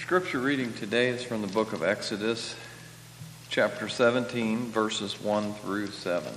Scripture reading today is from the book of Exodus, chapter 17, verses 1 through 7.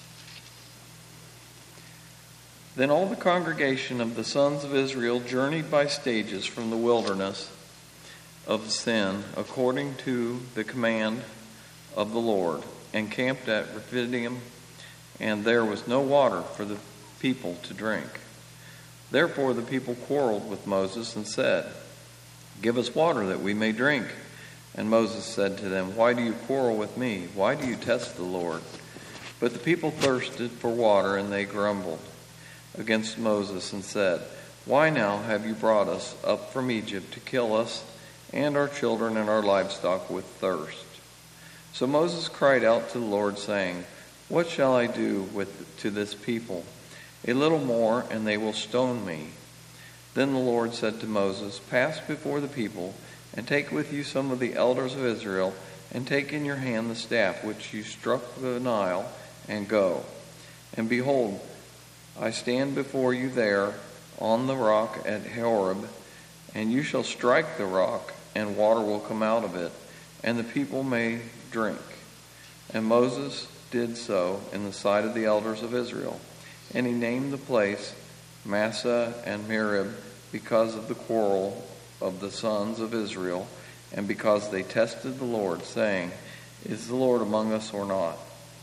Then all the congregation of the sons of Israel journeyed by stages from the wilderness of Sin, according to the command of the Lord, and camped at Rephidim, and there was no water for the people to drink. Therefore the people quarreled with Moses and said, "Give us water that we may drink." And Moses said to them, "Why do you quarrel with me? Why do you test the Lord?" But the people thirsted for water, and they grumbled against Moses and said, "Why now have you brought us up from Egypt to kill us and our children and our livestock with thirst?" So Moses cried out to the Lord, saying, "What shall I do to this people? A little more, and they will stone me." Then the Lord said to Moses, "Pass before the people, and take with you some of the elders of Israel, and take in your hand the staff which you struck the Nile, and go. And behold, I stand before you there on the rock at Horeb, and you shall strike the rock, and water will come out of it, and the people may drink." And Moses did so in the sight of the elders of Israel. And he named the place Massah and Meribah, because of the quarrel of the sons of Israel, and because they tested the Lord, saying, "Is the Lord among us or not?"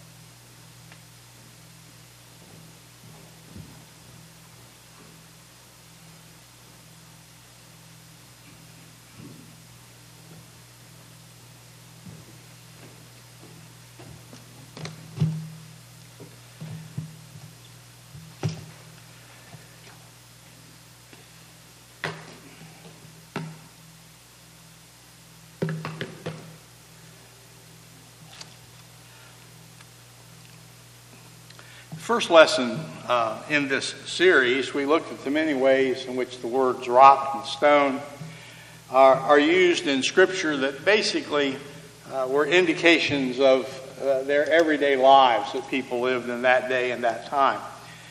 First lesson in this series, we looked at the many ways in which the words rock and stone are used in Scripture that basically were indications of their everyday lives that people lived in that day and that time.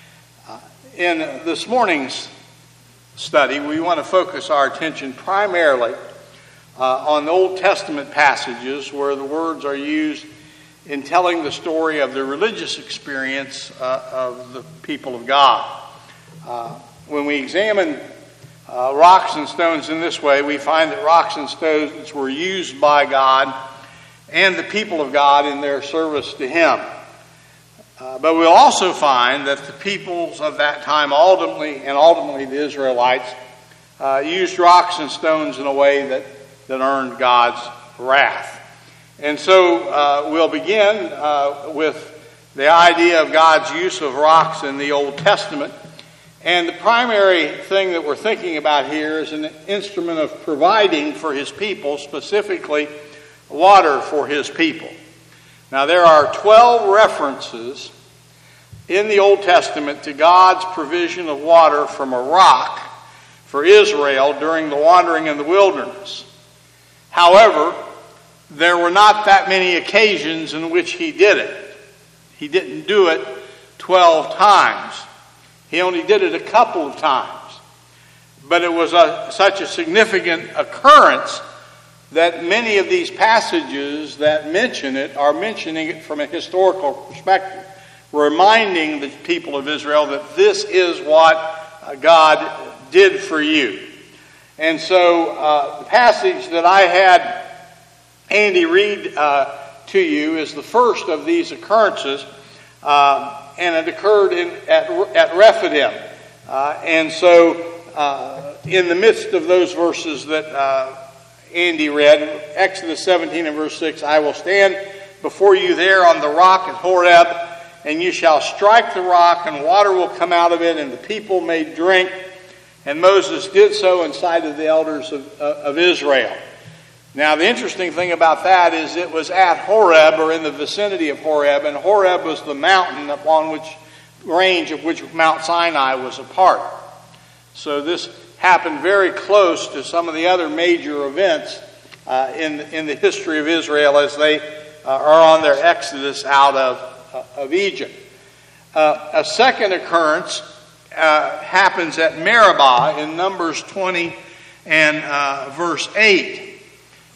In this morning's study, we want to focus our attention primarily on the Old Testament passages where the words are used in telling the story of the religious experience of the people of God. When we examine rocks and stones in this way, we find that rocks and stones were used by God and the people of God in their service to Him. But we'll also find that the peoples of that time, ultimately the Israelites, used rocks and stones in a way that earned God's wrath. And so we'll begin with the idea of God's use of rocks in the Old Testament. And the primary thing that we're thinking about here is an instrument of providing for His people, specifically water for His people. Now there are 12 references in the Old Testament to God's provision of water from a rock for Israel during the wandering in the wilderness. However, there were not that many occasions in which He did it. He didn't do it 12 times. He only did it a couple of times. But it was such a significant occurrence that many of these passages that mention it are mentioning it from a historical perspective, reminding the people of Israel that this is what God did for you. And so the passage that I had Andy read to you is the first of these occurrences, and it occurred at Rephidim. And so in the midst of those verses that Andy read, Exodus 17 and verse 6, "I will stand before you there on the rock at Horeb, and you shall strike the rock, and water will come out of it, and the people may drink." And Moses did so in sight of the elders of Israel. Now, the interesting thing about that is it was at Horeb, or in the vicinity of Horeb, and Horeb was the mountain upon which range of which Mount Sinai was a part. So this happened very close to some of the other major events in the history of Israel as they are on their exodus out of Egypt. A second occurrence happens at Meribah in Numbers 20 and verse 8.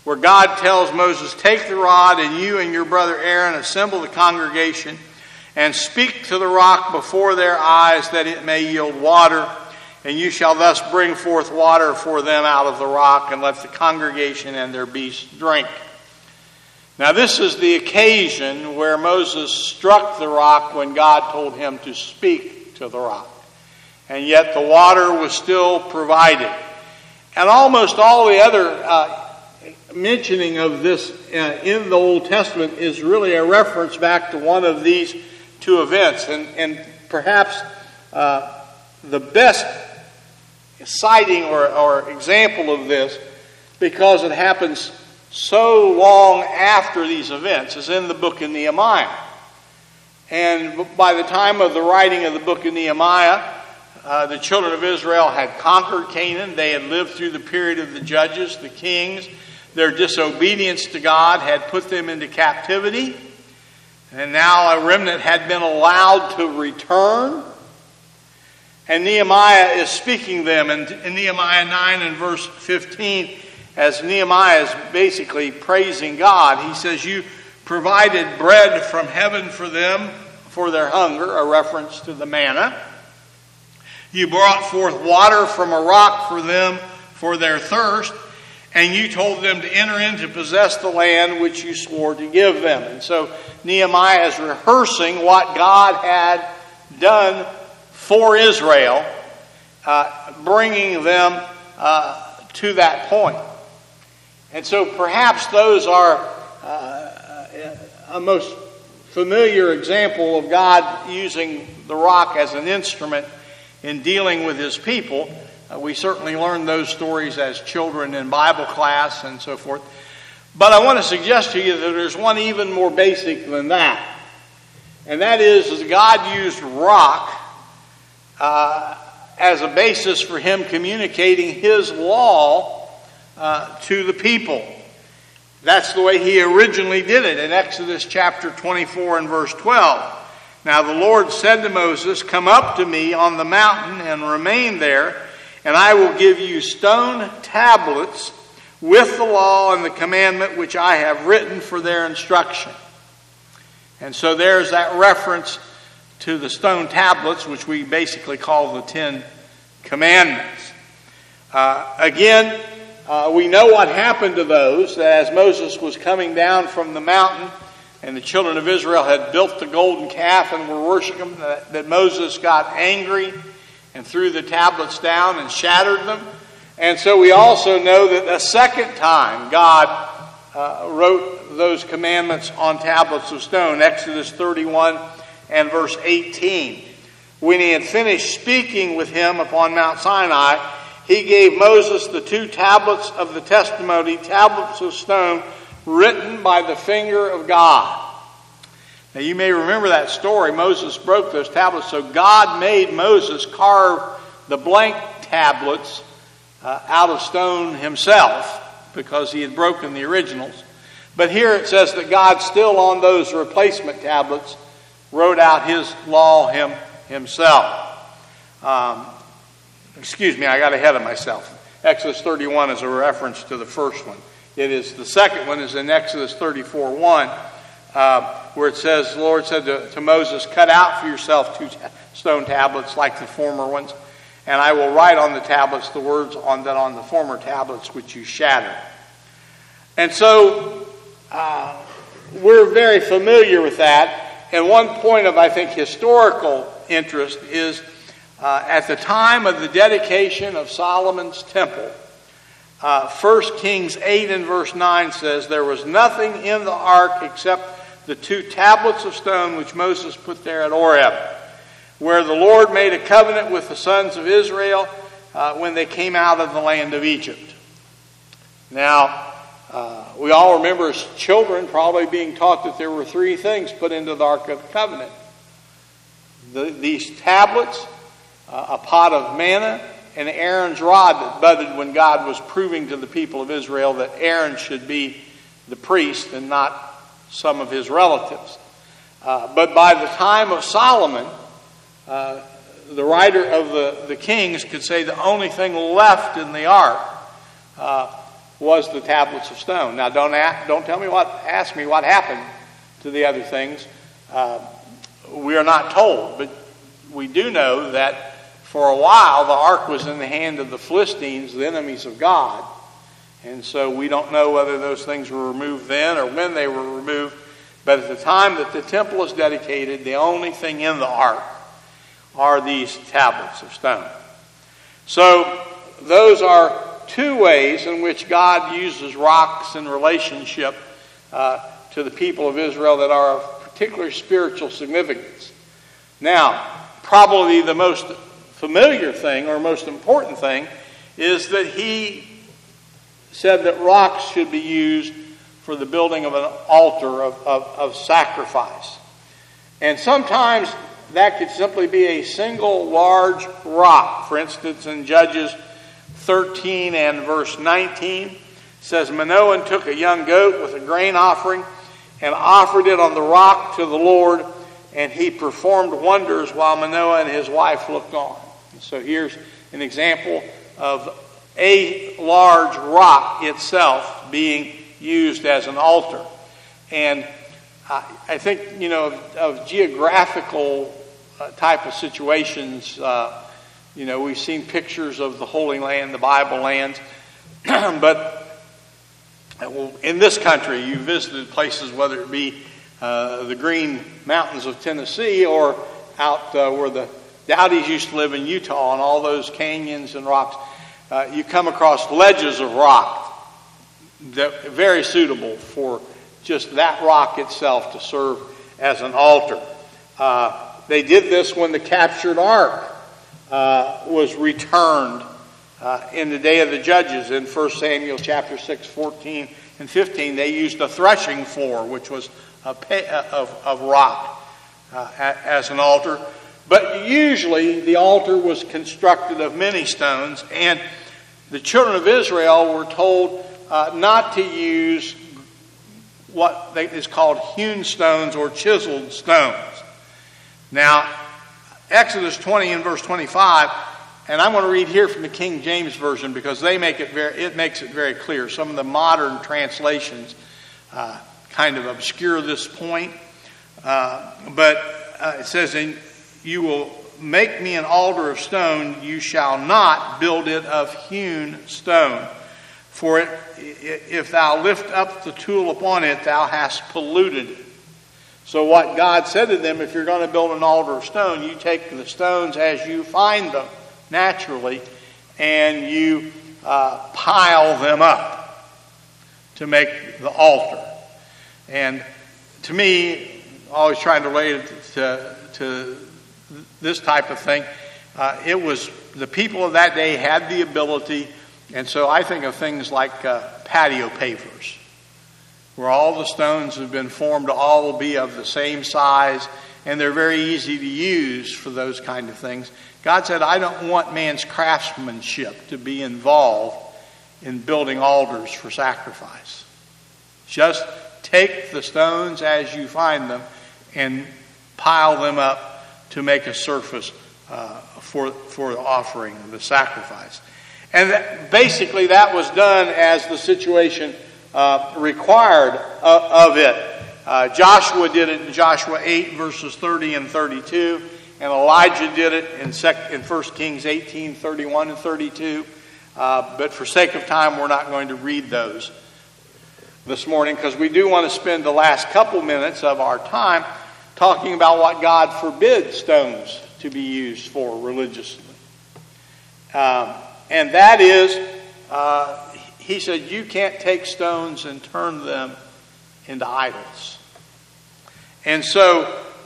where God tells Moses, "Take the rod, and you and your brother Aaron assemble the congregation and speak to the rock before their eyes that it may yield water. And you shall thus bring forth water for them out of the rock, and let the congregation and their beasts drink." Now this is the occasion where Moses struck the rock when God told him to speak to the rock. And yet the water was still provided. And almost all the other mentioning of this in the Old Testament is really a reference back to one of these two events. And perhaps the best citing or example of this, because it happens so long after these events, is in the book of Nehemiah. And by the time of the writing of the book of Nehemiah, the children of Israel had conquered Canaan. They had lived through the period of the judges, the kings. Their disobedience to God had put them into captivity. And now a remnant had been allowed to return. And Nehemiah is speaking to them. And in Nehemiah 9 and verse 15, as Nehemiah is basically praising God, he says, "You provided bread from heaven for them for their hunger," a reference to the manna. "You brought forth water from a rock for them for their thirst. And you told them to enter in to possess the land which you swore to give them." And so Nehemiah is rehearsing what God had done for Israel, bringing them to that point. And so perhaps those are a most familiar example of God using the rock as an instrument in dealing with his people. We certainly learned those stories as children in Bible class and so forth. But I want to suggest to you that there's one even more basic than that. And that is God used rock as a basis for him communicating his law to the people. That's the way he originally did it in Exodus chapter 24 and verse 12. "Now the Lord said to Moses, 'Come up to me on the mountain and remain there, and I will give you stone tablets with the law and the commandment which I have written for their instruction.'" And so there's that reference to the stone tablets, which we basically call the 10 Commandments. Again, we know what happened to those. As Moses was coming down from the mountain and the children of Israel had built the golden calf and were worshiping, that Moses got angry and threw the tablets down and shattered them. And so we also know that a second time God wrote those commandments on tablets of stone. Exodus 31 and verse 18. "When he had finished speaking with him upon Mount Sinai, he gave Moses the 2 tablets of the testimony, tablets of stone written by the finger of God." Now you may remember that story. Moses broke those tablets, so God made Moses carve the blank tablets out of stone himself, because he had broken the originals. But here it says that God still on those replacement tablets wrote out his law himself. Excuse me, I got ahead of myself. Exodus 31 is a reference to the first one. The second one is in Exodus 34:1. Where it says, the Lord said to Moses, "Cut out for yourself 2 stone tablets like the former ones, and I will write on the tablets the words on the former tablets which you shattered." And so we're very familiar with that. And one point of, I think, historical interest is at the time of the dedication of Solomon's temple, 1 Kings 8 and verse 9 says, "There was nothing in the ark except the 2 tablets of stone which Moses put there at Horeb, where the Lord made a covenant with the sons of Israel when they came out of the land of Egypt." Now, we all remember as children probably being taught that there were 3 things put into the Ark of the Covenant. These tablets, a pot of manna, and Aaron's rod that budded when God was proving to the people of Israel that Aaron should be the priest and not some of his relatives. But by the time of Solomon, the writer of the Kings could say the only thing left in the ark was the tablets of stone. Now, don't ask me what happened to the other things. We are not told, but we do know that for a while the ark was in the hand of the Philistines, the enemies of God. And so we don't know whether those things were removed then or when they were removed. But at the time that the temple is dedicated, the only thing in the ark are these tablets of stone. So those are two ways in which God uses rocks in relationship to the people of Israel that are of particular spiritual significance. Now, probably the most familiar thing or most important thing is that he said that rocks should be used for the building of an altar of sacrifice. And sometimes that could simply be a single large rock. For instance, in Judges 13 and verse 19, it says, Manoah took a young goat with a grain offering and offered it on the rock to the Lord, and he performed wonders while Manoah and his wife looked on. And so here's an example of a large rock itself being used as an altar. And I think, of geographical type of situations, we've seen pictures of the Holy Land, the Bible lands, but in this country, you visited places, whether it be the Green Mountains of Tennessee or out where the Dowdies used to live in Utah and all those canyons and rocks. You come across ledges of rock that are very suitable for just that rock itself to serve as an altar. They did this when the captured ark was returned in the day of the judges. In 1 Samuel chapter 6, 14 and 15, they used a threshing floor, which was of rock, as an altar. But usually the altar was constructed of many stones, and the children of Israel were told not to use what is called hewn stones or chiseled stones. Now, Exodus 20 and verse 25, and I'm going to read here from the King James Version because it makes it very clear. Some of the modern translations kind of obscure this point, but it says, "And you will make me an altar of stone, you shall not build it of hewn stone. For if thou lift up the tool upon it, thou hast polluted it." So what God said to them, if you're going to build an altar of stone, you take the stones as you find them naturally, and you pile them up to make the altar. And to me, always trying to relate it to this type of thing, it was the people of that day had the ability, and so I think of things like patio pavers, where all the stones have been formed to all be of the same size, and they're very easy to use for those kind of things. God said, I don't want man's craftsmanship to be involved in building altars for sacrifice. Just take the stones as you find them and pile them up to make a surface for the offering, the sacrifice. And basically that was done as the situation required of it. Joshua did it in Joshua 8 verses 30 and 32, and Elijah did it in 1 Kings 18, 31 and 32. But for sake of time, we're not going to read those this morning, because we do want to spend the last couple minutes of our time talking about what God forbids stones to be used for religiously. And that is, he said, you can't take stones and turn them into idols. And so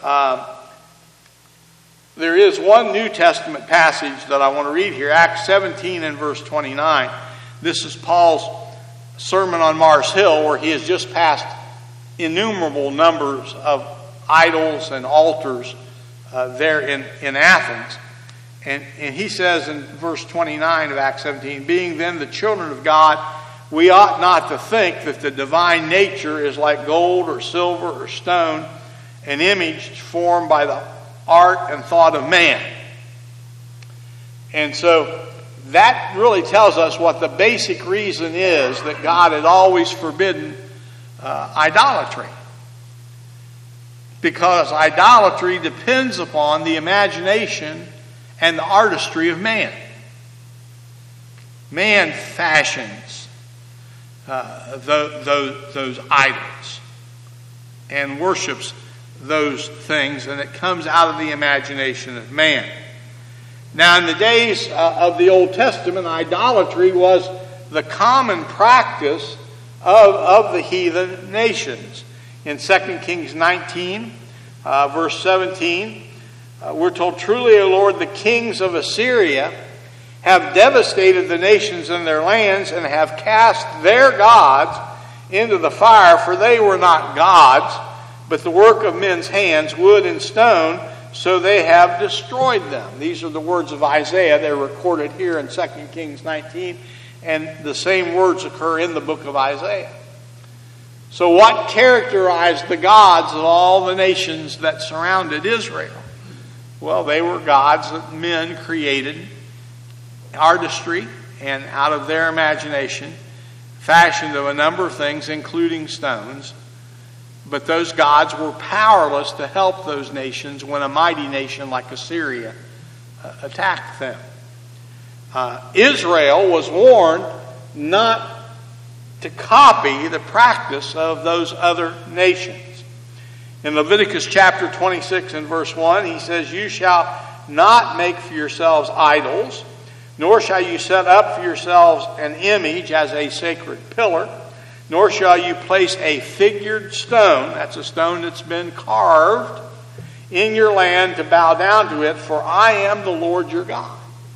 there is one New Testament passage that I want to read here, Acts 17 and verse 29. This is Paul's Sermon on Mars Hill, where he has just passed innumerable numbers of idols and altars there in Athens. And he says in verse 29 of Acts 17, being then the children of God, we ought not to think that the divine nature is like gold or silver or stone, an image formed by the art and thought of man. And so that really tells us what the basic reason is that God had always forbidden idolatry. Because idolatry depends upon the imagination and the artistry of man. Man fashions those idols and worships those things, and it comes out of the imagination of man. Now, in the days of the Old Testament, idolatry was the common practice of the heathen nations. In 2 Kings 19, verse 17, we're told, "Truly, O Lord, the kings of Assyria have devastated the nations in their lands and have cast their gods into the fire, for they were not gods, but the work of men's hands, wood and stone, so they have destroyed them." These are the words of Isaiah. They're recorded here in 2 Kings 19, and the same words occur in the book of Isaiah. So what characterized the gods of all the nations that surrounded Israel? Well, they were gods that men created, artistry, and out of their imagination, fashioned of a number of things, including stones. But those gods were powerless to help those nations when a mighty nation like Assyria attacked them. Israel was warned not to copy the practice of those other nations. In Leviticus chapter 26 and verse 1, he says, "You shall not make for yourselves idols, nor shall you set up for yourselves an image as a sacred pillar, nor shall you place a figured stone," that's a stone that's been carved, "in your land to bow down to it, for I am the Lord your God."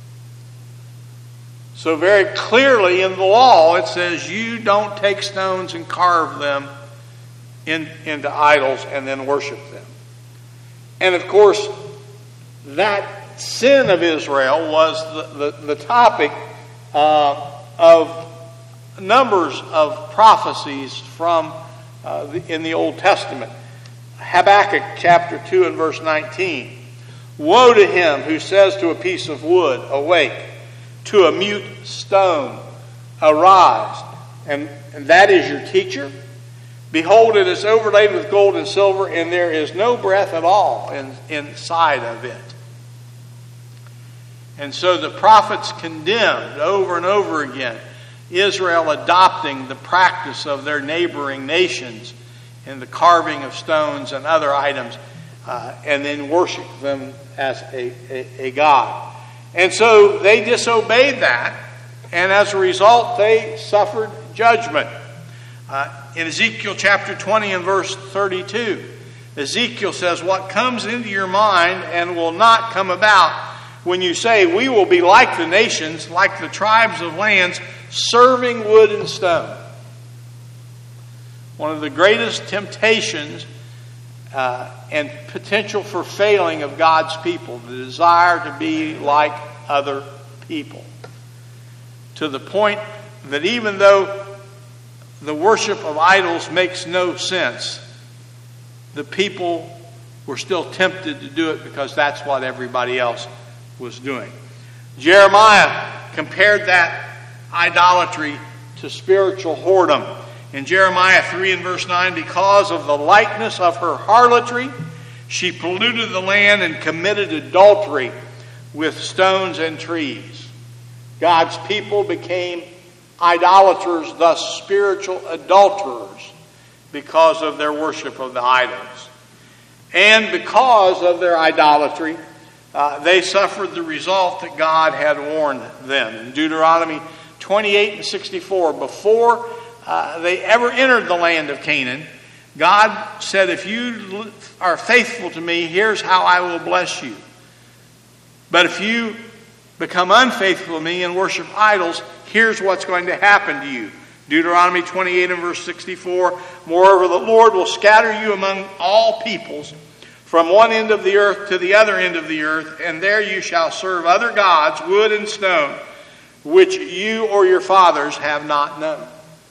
So very clearly in the law it says you don't take stones and carve them into idols and then worship them. And of course, that sin of Israel was the topic of numbers of prophecies from in the Old Testament. Habakkuk chapter 2 and verse 19. "Woe to him who says to a piece of wood, awake, to a mute stone, arise, and that is your teacher. Behold, it is overlaid with gold and silver, and there is no breath at all inside of it." And so the prophets condemned over and over again Israel adopting the practice of their neighboring nations in the carving of stones and other items, and then worship them as a god. And so they disobeyed that, and as a result they suffered judgment. In Ezekiel chapter 20 and verse 32, Ezekiel says, "What comes into your mind and will not come about when you say, 'We will be like the nations, like the tribes of lands, serving wood and stone.'" One of the greatest temptations and potential for failing of God's people, the desire to be like other people. To the point that even though the worship of idols makes no sense, the people were still tempted to do it because that's what everybody else was doing. Jeremiah compared that idolatry to spiritual whoredom. In Jeremiah 3 and verse 9, "Because of the likeness of her harlotry, she polluted the land and committed adultery with stones and trees." God's people became idolaters, thus spiritual adulterers, because of their worship of the idols. And because of their idolatry, they suffered the result that God had warned them. In Deuteronomy 28 and 64, before they ever entered the land of Canaan, God said, "If you are faithful to me, here's how I will bless you. But if you become unfaithful to me and worship idols, here's what's going to happen to you." Deuteronomy 28 and verse 64, "Moreover, the Lord will scatter you among all peoples, from one end of the earth to the other end of the earth, and there you shall serve other gods, wood and stone, which you or your fathers have not known."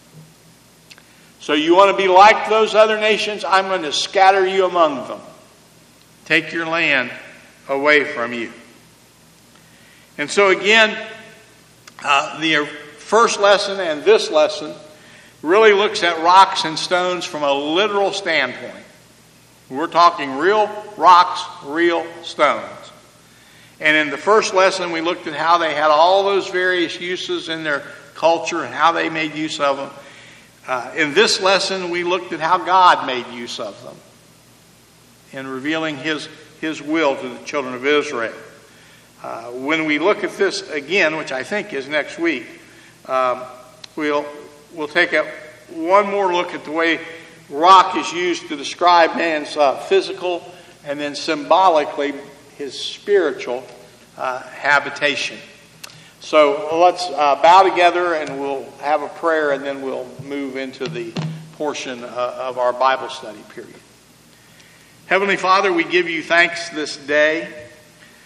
So you want to be like those other nations? I'm going to scatter you among them. Take your land away from you. And so again, The first lesson and this lesson really looks at rocks and stones from a literal standpoint. We're talking real rocks, real stones. And in the first lesson, we looked at how they had all those various uses in their culture and how they made use of them. In this lesson, we looked at how God made use of them in revealing His will to the children of Israel. When we look at this again, which I think is next week, we'll take one more look at the way rock is used to describe man's physical and then symbolically his spiritual habitation. So let's bow together and we'll have a prayer and then we'll move into the portion of our Bible study period. Heavenly Father, we give you thanks this day